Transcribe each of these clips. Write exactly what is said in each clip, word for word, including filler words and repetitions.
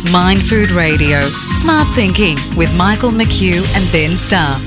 Mind Food Radio, Smart Thinking with Michael McHugh and Ben Starr.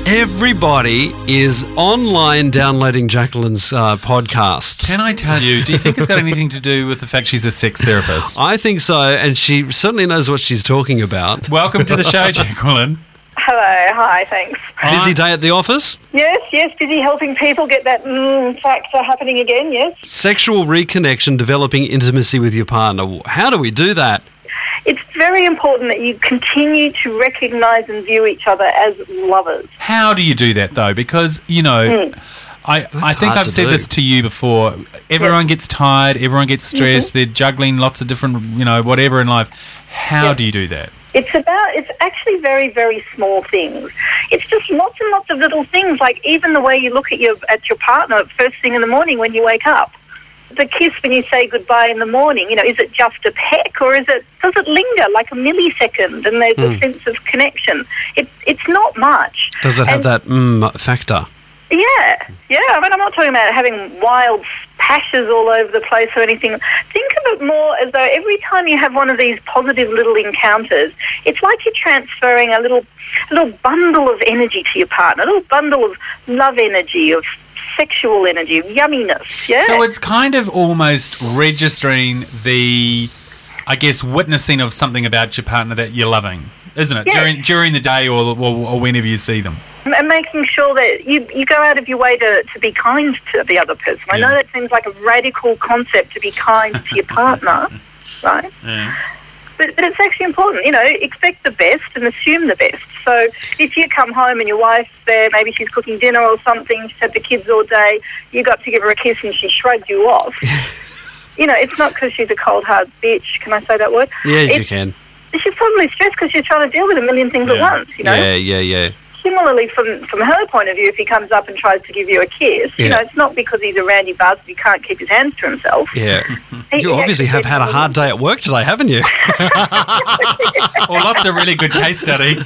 Everybody is online downloading Jacqueline's uh, podcast. Can I tell you, do you think it's got anything to do with the fact she's a sex therapist? I think so, and she certainly knows what she's talking about. Welcome to the show, Jacqueline. Hello, hi, thanks. Busy day at the office? Yes, yes, busy helping people get that mm, factor happening again, yes. Sexual reconnection, developing intimacy with your partner. How do we do that? It's very important that you continue to recognise and view each other as lovers. How do you do that, though? Because, you know, Mm. I, I think hard I've to said do. this to you before. Everyone gets tired, everyone gets stressed, Mm-hmm. they're juggling lots of different, you know, whatever in life. How Yes. do you do that? It's about, it's actually very, very small things. It's just lots and lots of little things, like even the way you look at your at your partner first thing in the morning when you wake up. The kiss when you say goodbye in the morning, you know, is it just a peck or is it, does it linger like a millisecond and there's a sense of connection? It, it's not much. Does it have And- that mm factor? Yeah, yeah. I mean, I'm not talking about having wild pashes all over the place or anything. Think of it more as though every time you have one of these positive little encounters, it's like you're transferring a little, a little bundle of energy to your partner, a little bundle of love energy, of sexual energy, of yumminess. Yeah. So it's kind of almost registering the, I guess, witnessing of something about your partner that you're loving, isn't it? Yes. During during the day or, or, or whenever you see them. And making sure that you, you go out of your way to, to be kind to the other person. I Yeah. know that seems like a radical concept to be kind to your partner, right? Yeah. But, but it's actually important, you know, expect the best and assume the best. So if you come home and your wife's there, maybe she's cooking dinner or something, she's had the kids all day, you got to give her a kiss and she shrugged you off. You know, it's not because she's a cold, hard bitch. Can I say that word? Yes, It's- you can. She's probably stressed because she's trying to deal with a million things at Yeah. once, you know? Yeah, yeah, yeah. Similarly, from from her point of view, if he comes up and tries to give you a kiss, Yeah. you know, it's not because he's a randy bastard who can't keep his hands to himself. Yeah. He- You he obviously actually have says, had a "Oh, hard day at work today, haven't you? Or lots of really good case studies.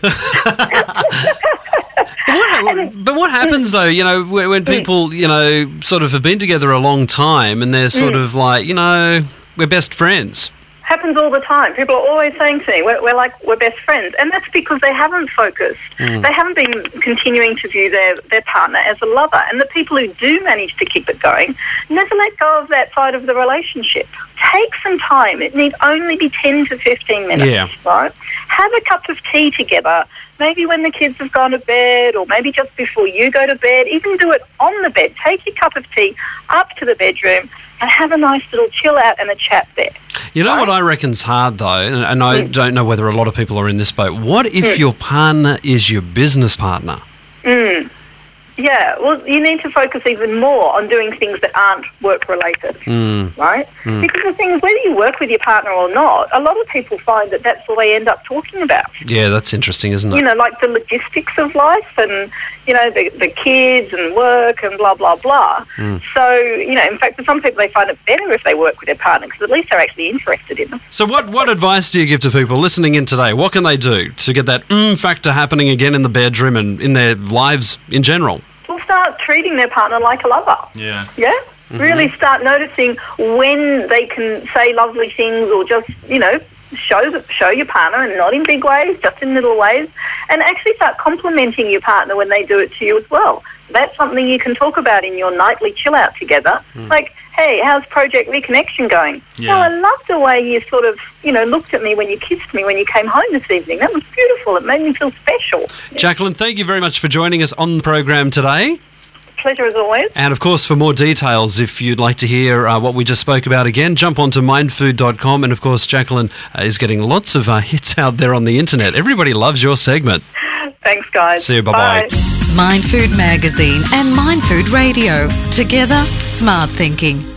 But what, but what happens though, you know, when, when people, you know, sort of have been together a long time and they're sort of like, you know, we're best friends. Happens all the time. People are always saying to me, we're, we're like, we're best friends. And that's because they haven't focused. They haven't been continuing to view their, their partner as a lover. And the people who do manage to keep it going never let go of that side of the relationship. Take some time. It need only be ten to fifteen minutes, Yeah. right? Have a cup of tea together, maybe when the kids have gone to bed or maybe just before you go to bed. Even do it on the bed. Take your cup of tea up to the bedroom and have a nice little chill out and a chat there. You know what I reckon's hard though, and, and I don't know whether a lot of people are in this boat. What if your partner is your business partner? Mm. Yeah, well, you need to focus even more on doing things that aren't work-related, Mm. right? Because the thing is, whether you work with your partner or not, a lot of people find that that's all they end up talking about. Yeah, that's interesting, isn't it? You know, like the logistics of life and, you know, the, the kids and work and blah, blah, blah. So, you know, in fact, for some people, they find it better if they work with their partner because at least they're actually interested in them. So what, what advice do you give to people listening in today? What can they do to get that mm factor happening again in the bedroom and in their lives in general? Well, start treating their partner like a lover. Yeah. Yeah? Really start noticing when they can say lovely things or just, you know, show the, show your partner, and not in big ways, just in little ways, and actually start complimenting your partner when they do it to you as well. That's something you can talk about in your nightly chill out together. Like, hey, how's Project Reconnection going? Yeah. Oh, I loved the way you sort of, you know, looked at me when you kissed me when you came home this evening. That was beautiful. It made me feel special. Jacqueline, thank you very much for joining us on the program today. Pleasure as always. And of course, for more details, if you'd like to hear uh, what we just spoke about again, jump onto mind food dot com. And of course, Jacqueline uh, is getting lots of uh, hits out there on the internet. Everybody loves your segment. Thanks, guys. See you. Bye-bye. Bye. Mind Food Magazine and Mind Food Radio. Together, smart thinking.